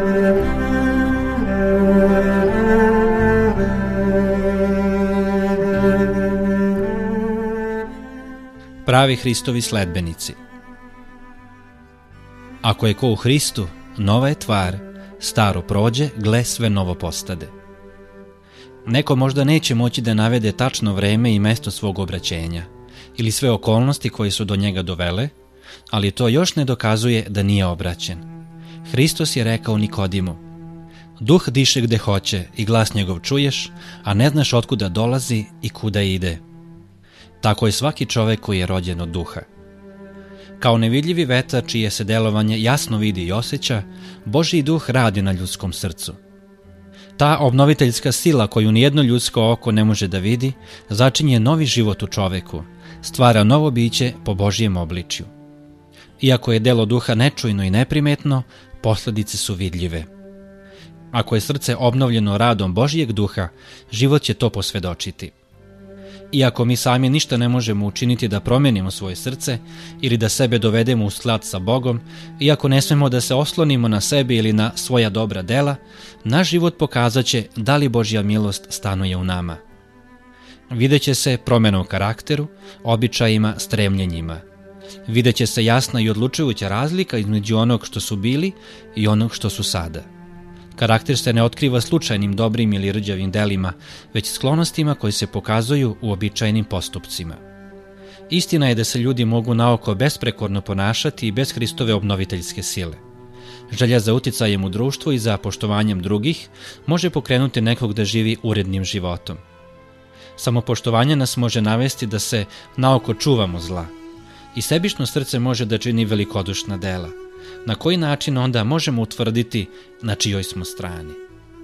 Pravi Hristovi sledbenici. Ako je ko u Hristu, nova je tvar, staro prođe, gle sve novo postade. Neko možda neće moći da navede tačno vreme i mesto svog obraćenja ili sve okolnosti koje su do njega dovele, ali to još ne dokazuje da nije obraćen. Hristos je rekao Nikodimu: Duh diše gde hoće i glas njegov čuješ, a ne znaš otkuda dolazi i kuda ide. Tako je svaki čovek koji je rođen od duha. Kao nevidljivi vetar čije se delovanje jasno vidi i osjeća, Božji duh radi na ljudskom srcu. Ta obnoviteljska sila koju nijedno ljudsko oko ne može da vidi, začinje novi život u čoveku, stvara novo biće po Božjem obličju. Iako je delo duha nečujno i neprimetno, posledice su vidljive. Ako je srce obnovljeno radom Božjeg duha, život će to posvedočiti. Iako mi sami ništa ne možemo učiniti da promenimo svoje srce ili da sebe dovedemo u sklad sa Bogom, iako ne smemo da se oslonimo na sebe ili na svoja dobra dela, naš život pokazat će da li Božja milost stanuje u nama. Videće se promjena u karakteru, običajima, stremljenjima. Videće se jasna i odlučujuća razlika između onog što su bili i onog što su sada. Karakter se ne otkriva slučajnim dobrim ili rđavim delima, već sklonostima koji se pokazuju u običajnim postupcima. Istina je da se ljudi mogu naoko besprekorno ponašati i bez Hristove obnoviteljske sile. Želja za uticajem u društvu i za poštovanjem drugih može pokrenuti nekog da živi urednim životom. Samopoštovanje nas može navesti da se naoko čuvamo zla. I sebično srce može da čini velikodušna dela. Na koji način onda možemo utvrditi na čijoj smo strani?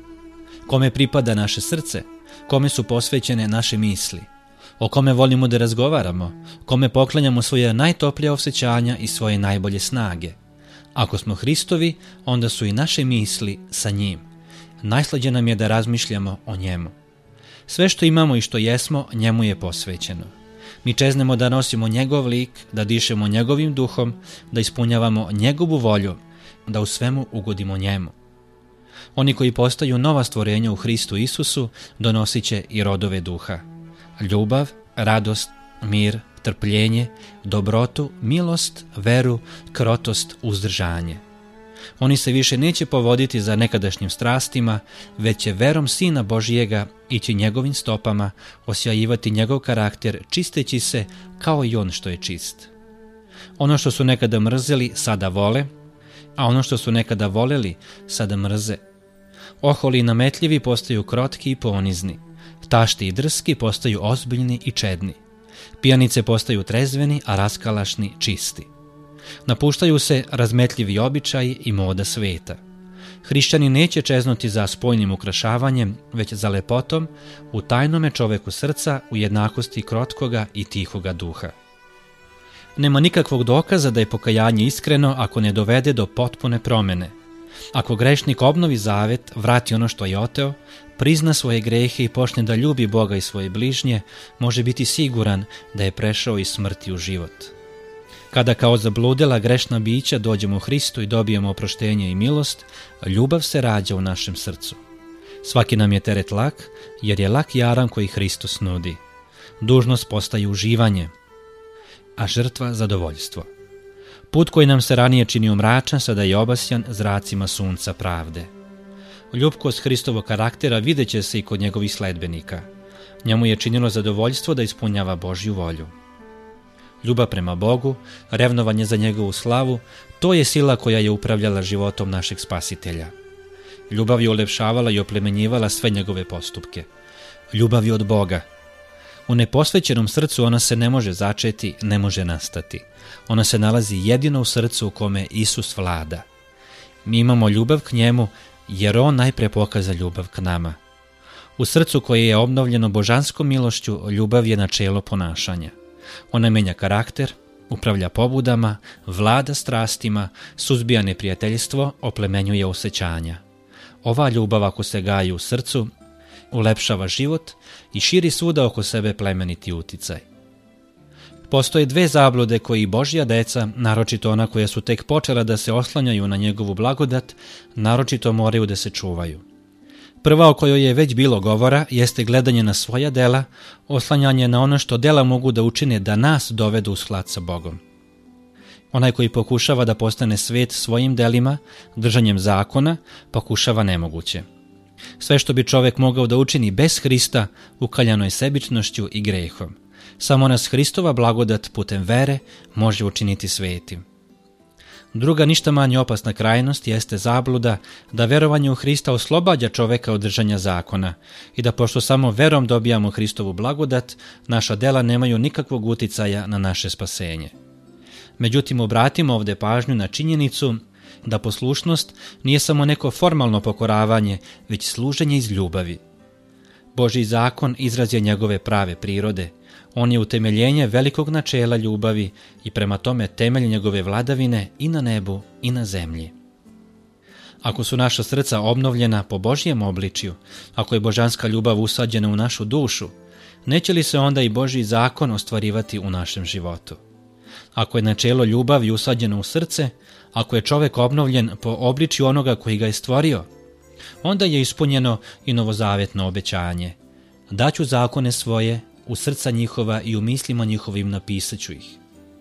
Kome pripada naše srce? Kome su posvećene naše misli? O kome volimo da razgovaramo? Kome poklanjamo svoje najtoplije osjećanja i svoje najbolje snage? Ako smo Hristovi, onda su i naše misli sa njim. Najslađe nam je da razmišljamo o njemu. Sve što imamo i što jesmo, njemu je posvećeno. Mi čeznemo da nosimo njegov lik, da dišemo njegovim duhom, da ispunjavamo njegovu volju, da u svemu ugodimo njemu. Oni koji postaju nova stvorenja u Hristu Isusu donosit će i rodove duha: ljubav, radost, mir, trpljenje, dobrotu, milost, veru, krotost, uzdržanje. Oni se više neće povoditi za nekadašnjim strastima, već će verom Sina Božijega ići njegovim stopama, osjajivati njegov karakter, čisteći se kao i on što je čist. Ono što su nekada mrzeli, sada vole, a ono što su nekada voleli, sada mrze. Oholi i nametljivi postaju krotki i ponizni, tašti i drski postaju ozbiljni i čedni. Pijanice postaju trezveni, a raskalašni čisti. Napuštaju se razmetljivi običaji i moda sveta. Hrišćani neće čeznuti za spoljnim ukrašavanjem, već za lepotom u tajnome čoveku srca, u jednakosti krotkoga i tihoga duha. Nema nikakvog dokaza da je pokajanje iskreno ako ne dovede do potpune promene. Ako grešnik obnovi zavet, vrati ono što je oteo, prizna svoje grehe i počne da ljubi Boga i svoje bližnje, može biti siguran da je prešao iz smrti u život. Kada kao zabludela grešna bića dođemo u Hristu i dobijemo oproštenje i milost, ljubav se rađa u našem srcu. Svaki nam je teret lak, jer je lak jaram koji Hristos nudi. Dužnost postaje uživanje, a žrtva zadovoljstvo. Put koji nam se ranije činio mračan, sada je obasjan zracima sunca pravde. Ljubkost Hristovog karaktera videće se i kod njegovih sledbenika. Njemu je činilo zadovoljstvo da ispunjava Božju volju. Ljubav prema Bogu, revnovanje za njegovu slavu, to je sila koja je upravljala životom našeg Spasitelja. Ljubav je ulepšavala i oplemenjivala sve njegove postupke. Ljubav je od Boga. U neposvećenom srcu ona se ne može začeti, ne može nastati. Ona se nalazi jedino u srcu u kome Isus vlada. Mi imamo ljubav k njemu, jer on najpre pokaza ljubav k nama. U srcu koje je obnovljeno božanskom milošću, ljubav je načelo ponašanja. Ona menja karakter, upravlja pobudama, vlada strastima, suzbija neprijateljstvo, oplemenjuje osjećanja. Ova ljubav, ako se gaji u srcu, ulepšava život i širi svuda oko sebe plemeniti uticaj. Postoje dve zablude koji Božja deca, naročito ona koja su tek počela da se oslanjaju na njegovu blagodat, naročito moraju da se čuvaju. Prva o kojoj je već bilo govora jeste gledanje na svoja dela, oslanjanje na ono što dela mogu da učine da nas dovedu u sklad sa Bogom. Onaj koji pokušava da postane svet svojim delima, držanjem zakona, pokušava nemoguće. Sve što bi čovek mogao da učini bez Hrista, ukaljano je sebičnošću i grehom. Samo nas Hristova blagodat putem vere može učiniti svetim. Druga, ništa manje opasna krajnost jeste zabluda da verovanje u Hrista oslobađa čoveka od držanja zakona i da pošto samo verom dobijamo Hristovu blagodat, naša dela nemaju nikakvog uticaja na naše spasenje. Međutim, obratimo ovde pažnju na činjenicu da poslušnost nije samo neko formalno pokoravanje, već služenje iz ljubavi. Božji zakon izraz je njegove prave prirode. On je utemeljenje velikog načela ljubavi i prema tome temelj njegove vladavine i na nebu i na zemlji. Ako su naša srca obnovljena po Božjem obličju, ako je božanska ljubav usađena u našu dušu, neće li se onda i Božji zakon ostvarivati u našem životu? Ako je načelo ljubavi usađeno u srce, ako je čovek obnovljen po obličju onoga koji ga je stvorio, onda je ispunjeno i novozavetno obećanje. Daću zakone svoje, u srca njihova i u mislima njihovim napisaću ih.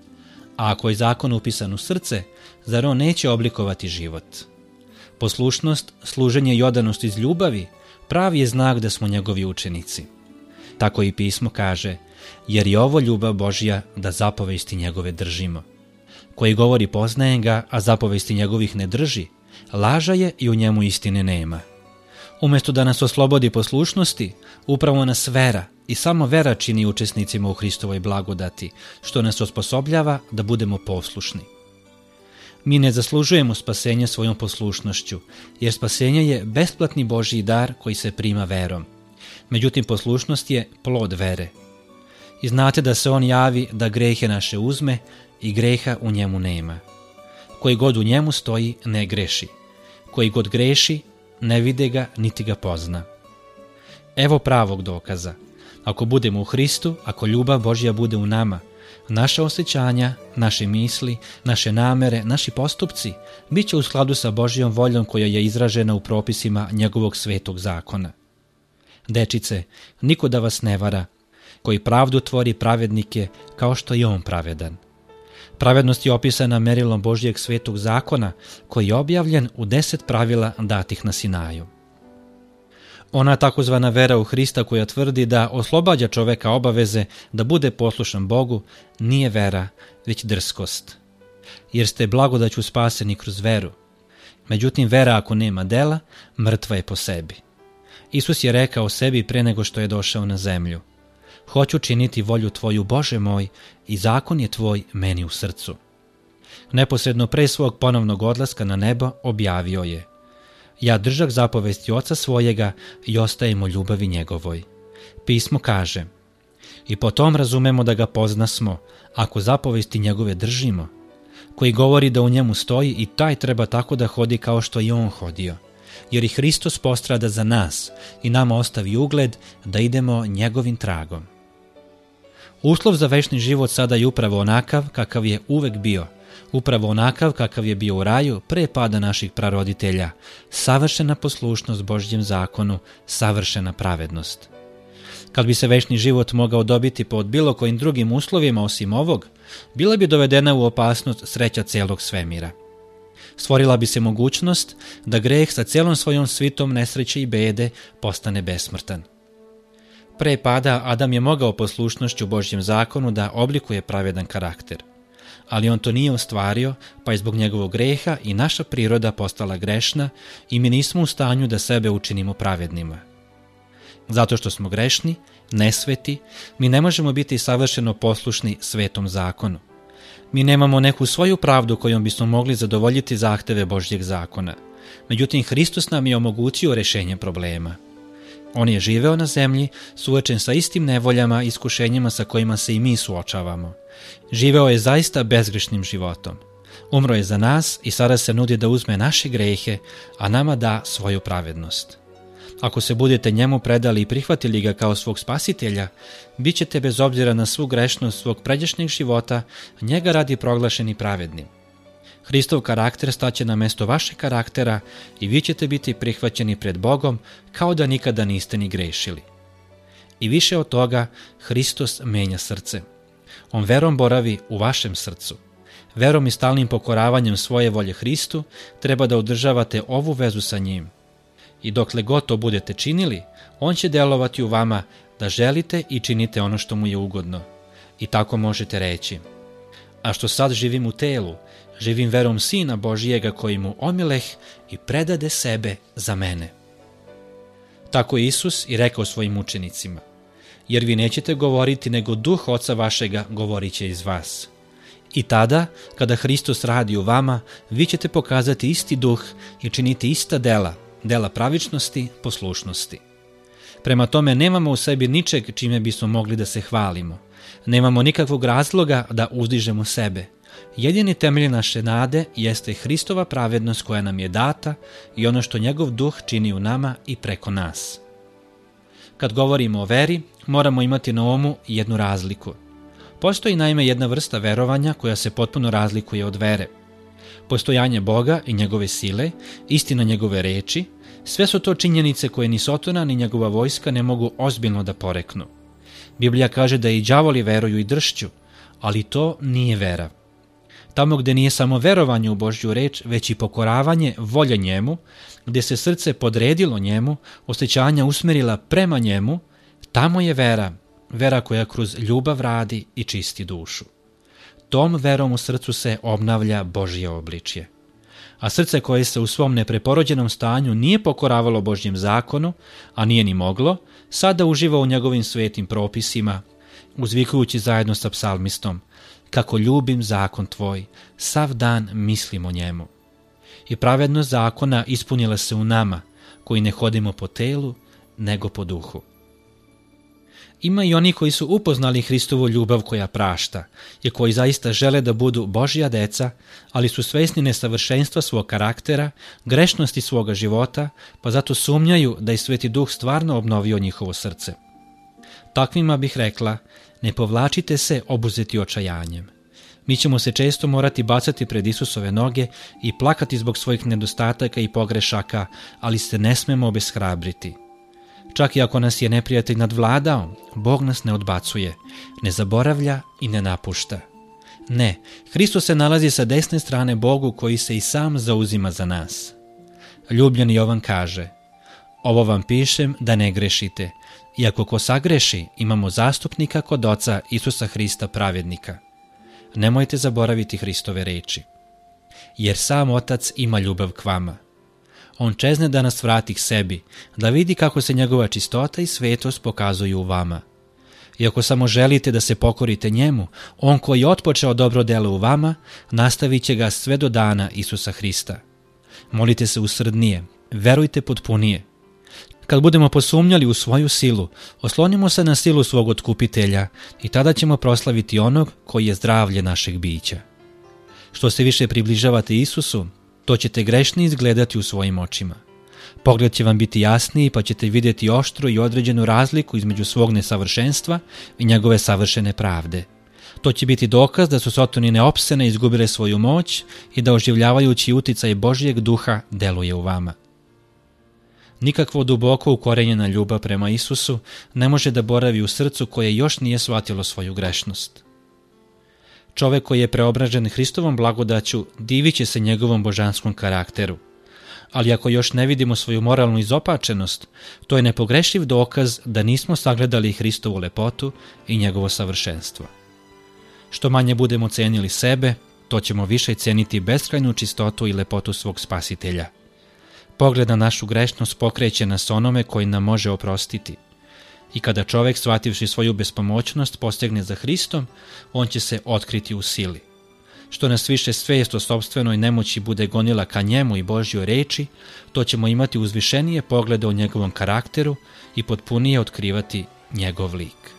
A ako je zakon upisan u srce, zar on neće oblikovati život? Poslušnost, služenje i odanost iz ljubavi pravi je znak da smo njegovi učenici. Tako i pismo kaže, jer je ovo ljubav Božja da zapovesti njegove držimo. Koji govori poznaje ga, a zapovesti njegovih ne drži, laža je i u njemu istine nema. Umjesto da nas oslobodi poslušnosti, upravo nas vera i samo vera čini učesnicima u Hristovoj blagodati, što nas osposobljava da budemo poslušni. Mi ne zaslužujemo spasenje svojom poslušnošću, jer spasenje je besplatni Božji dar koji se prima verom. Međutim, poslušnost je plod vere. I znate da se on javi da grehe naše uzme i greha u njemu nema. Koji god u njemu stoji, ne greši. Koji god greši, ne vide ga, niti ga pozna. Evo pravog dokaza. Ako budemo u Hristu, ako ljubav Božja bude u nama, naša osjećanja, naše misli, naše namere, naši postupci bit će u skladu sa Božjom voljom koja je izražena u propisima njegovog svetog zakona. Dečice, niko da vas ne vara, koji pravdu tvori pravednike kao što je on pravedan. Pravednost je opisana merilom Božjeg svetog zakona koji je objavljen u 10 pravila datih na Sinaju. Ona takozvana vera u Hrista koja tvrdi da oslobađa čoveka obaveze da bude poslušan Bogu nije vera, već drskost. Jer ste blagodaću spaseni kroz veru. Međutim, vera ako nema dela, mrtva je po sebi. Isus je rekao o sebi pre nego što je došao na zemlju. Hoću činiti volju tvoju, Bože moj, i zakon je tvoj meni u srcu. Neposredno pre svog ponovnog odlaska na nebo objavio je: ja držak zapovesti oca svojega i ostajem u ljubavi njegovoj. Pismo kaže: i po tom razumemo da ga poznasmo, ako zapovesti njegove držimo. Koji govori da u njemu stoji i taj treba tako da hodi kao što i on hodio. Jer i Hristos postrada za nas i nama ostavi ugled da idemo njegovim tragom. Uslov za večni život sada je upravo onakav kakav je uvek bio, upravo onakav kakav je bio u raju pre pada naših praroditelja, savršena poslušnost Božjem zakonu, savršena pravednost. Kad bi se večni život mogao dobiti pod bilo kojim drugim uslovima osim ovog, bila bi dovedena u opasnost sreća celog svemira. Stvorila bi se mogućnost da greh sa celom svojom svitom nesreće i bede postane besmrtan. Pre pada Adam je mogao poslušnošću Božjem zakonu da oblikuje pravedan karakter, ali on to nije ostvario, pa je zbog njegovog greha i naša priroda postala grešna i mi nismo u stanju da sebe učinimo pravednima. Zato što smo grešni, nesveti, mi ne možemo biti savršeno poslušni svetom zakonu. Mi nemamo neku svoju pravdu kojom bismo mogli zadovoljiti zahteve Božjeg zakona. Međutim, Hristos nam je omogućio rešenje problema. On je živeo na zemlji, suočen sa istim nevoljama i iskušenjima sa kojima se i mi suočavamo. Živeo je zaista bezgrešnim životom. Umro je za nas i sada se nudi da uzme naše grehe, a nama da svoju pravednost. Ako se budete njemu predali i prihvatili ga kao svog spasitelja, bit ćete bez obzira na svu grešnost svog pređašnjeg života njega radi proglašeni pravednim. Hristov karakter staće na mesto vašeg karaktera i vi ćete biti prihvaćeni pred Bogom kao da nikada niste ni grešili. I više od toga, Hristos menja srce. On verom boravi u vašem srcu. Verom i stalnim pokoravanjem svoje volje Hristu treba da održavate ovu vezu sa njim. I dokle god to budete činili, on će delovati u vama da želite i činite ono što mu je ugodno. I tako možete reći: a što sad živim u telu, živim verom Sina Božijega koji mu omileh i predade sebe za mene. Tako je Isus i rekao svojim učenicima: jer vi nećete govoriti, nego Duh Oca vašega govorit će iz vas. I tada, kada Hristos radi u vama, vi ćete pokazati isti duh i činiti ista dela pravičnosti, poslušnosti. Prema tome, nemamo u sebi ničeg čime bismo mogli da se hvalimo. Nemamo nikakvog razloga da uzdižemo sebe. Jedini temelj naše nade jeste Hristova pravednost koja nam je data i ono što njegov duh čini u nama i preko nas. Kad govorimo o veri, moramo imati na umu jednu razliku. Postoji naime jedna vrsta verovanja koja se potpuno razlikuje od vere. Postojanje Boga i njegove sile, istina njegove reči, sve su to činjenice koje ni Sotona ni njegova vojska ne mogu ozbiljno da poreknu. Biblija kaže da i đavoli veruju i dršću, ali to nije vera. Tamo gde nije samo verovanje u Božju reč, već i pokoravanje volje njemu, gde se srce podredilo njemu, osjećanja usmerila prema njemu, tamo je vera koja kroz ljubav radi i čisti dušu. Tom verom u srcu se obnavlja Božje obličje. A srce koje se u svom nepreporođenom stanju nije pokoravalo Božjem zakonu, a nije ni moglo, sada uživa u njegovim svetim propisima, uzvikujući zajedno sa psalmistom: kako ljubim zakon tvoj, sav dan mislim o njemu. I pravednost zakona ispunila se u nama, koji ne hodimo po telu, nego po duhu. Ima i oni koji su upoznali Hristovu ljubav koja prašta i koji zaista žele da budu Božja deca, ali su svesni nesavršenstva svog karaktera, grešnosti svoga života, pa zato sumnjaju da je Sveti Duh stvarno obnovio njihovo srce. Takvima bih rekla: ne povlačite se obuzeti očajanjem. Mi ćemo se često morati bacati pred Isusove noge i plakati zbog svojih nedostataka i pogrešaka, ali se ne smemo obeshrabriti. Čak i ako nas je neprijatelj nadvladao, Bog nas ne odbacuje, ne zaboravlja i ne napušta. Ne, Hristos se nalazi sa desne strane Bogu koji se i sam zauzima za nas. Ljubljeni Jovan kaže: ovo vam pišem da ne grešite, iako ko sagreši, imamo zastupnika kod Oca Isusa Hrista pravednika. Nemojte zaboraviti Hristove reči. Jer sam Otac ima ljubav k vama. On čezne da nas vrati k sebi, da vidi kako se njegova čistota i svetost pokazuju u vama. I ako samo želite da se pokorite njemu, on koji je otpočeo dobro delo u vama, nastavit će ga sve do dana Isusa Hrista. Molite se usrdnije, verujte potpunije. Kad budemo posumnjali u svoju silu, oslonimo se na silu svog otkupitelja i tada ćemo proslaviti onog koji je zdravlje našeg bića. Što se više približavate Isusu, to ćete grešnije izgledati u svojim očima. Pogled će vam biti jasniji, pa ćete vidjeti oštru i određenu razliku između svog nesavršenstva i njegove savršene pravde. To će biti dokaz da su sotonine opsene izgubile svoju moć i da oživljavajući uticaj Božjeg duha deluje u vama. Nikakvo duboko ukorenjena ljubav prema Isusu ne može da boravi u srcu koje još nije shvatilo svoju grešnost. Čovek koji je preobražen Hristovom blagodaću divit će se njegovom božanskom karakteru. Ali ako još ne vidimo svoju moralnu izopačenost, to je nepogrešiv dokaz da nismo sagledali Hristovu lepotu i njegovo savršenstvo. Što manje budemo cenili sebe, to ćemo više ceniti beskrajnu čistotu i lepotu svog Spasitelja. Pogled na našu grešnost pokreće nas onome koji nam može oprostiti. I kada čovek, shvativši svoju bespomoćnost, postegne za Hristom, on će se otkriti u sili. Što nas više svest o sopstvenoj nemoći bude gonila ka njemu i Božjoj reči, to ćemo imati uzvišenije poglede o njegovom karakteru i potpunije otkrivati njegov lik.